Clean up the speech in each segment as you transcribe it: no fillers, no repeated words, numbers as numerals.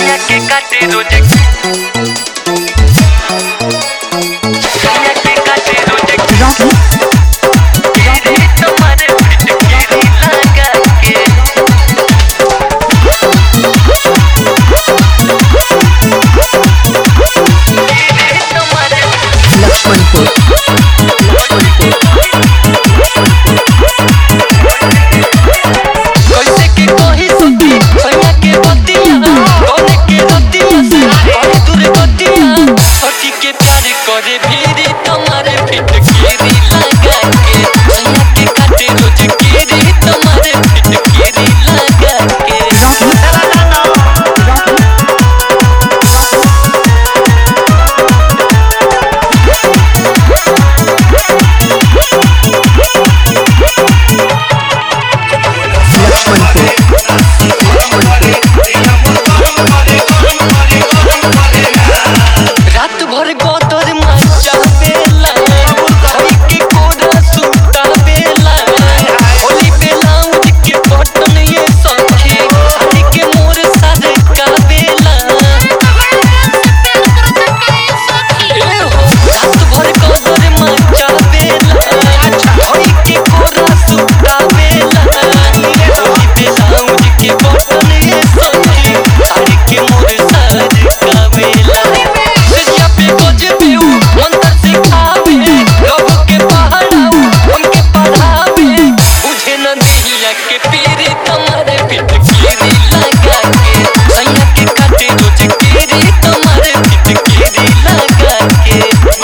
सैया के काटे रोजे सैया के काटे रोजे गिरी तुम्हारे फिटकिरी लगा के गिरी तुम्हारे लक्ष्मणपुर कैसे के कही सकी सैया के बतिया कोने के रतिया से बड़ी दूर बतिया सखी के प्यार करे भीरी तुम्हारे फिटकिरी लगा के सैया के काटे रोज गिरी तुम्हारे फिटकिरी लगा के रात भर गोदर मचा बेला होई के कोरा सुता बेला होली बेला उनके बटन ये सखी साड़ी के मोर सर का बेला ए हो रात भर गोदर मचा बेला होई के कोरा सुता बेला होली बेला उनके बटन ये सखी साड़ी के मोर सर का बेला सैया पे गोज पेऊ मंत्र सिखावे लोग के पढ़ाऊ उनके पढ़ावे बुझे न दिया के पीरी तुम्हारे फिटकिरी लगा के सैया के काटे रोज गिरी तुम्हारे फिटकिरी लगा के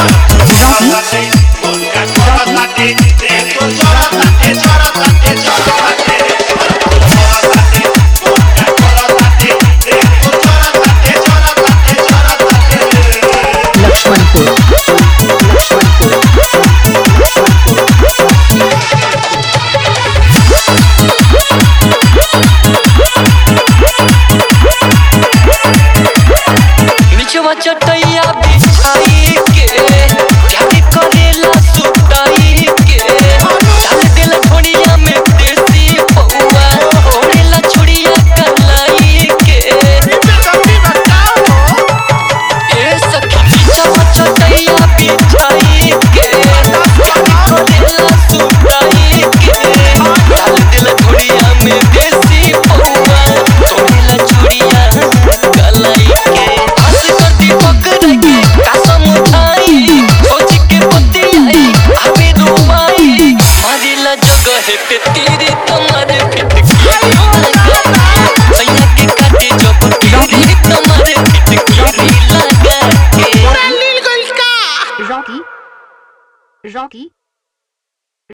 लक्ष्मणपुर बिछवा चटैया बिछाई के प्यार करेला सुताई के डाल देला झोड़िया में देसी पौआ ओढ़ेला छुड़िया कलाई के ए सखी बिछवा चटैया बिछाई के प्यार करेला सुताई के डाल देला झोड़िया में देसी पौआ ओढ़ेला छुड़िया कलाई के हंस कर दी पकड़ के कसम उठाई सोच के बतियाई आवे रुमाई मारिला जगह पे तेरे तुम्हारे फिटकिरी लगा के सैया के काटे जब गिरी तुम्हारे फिटकिरी लगा के रॉकी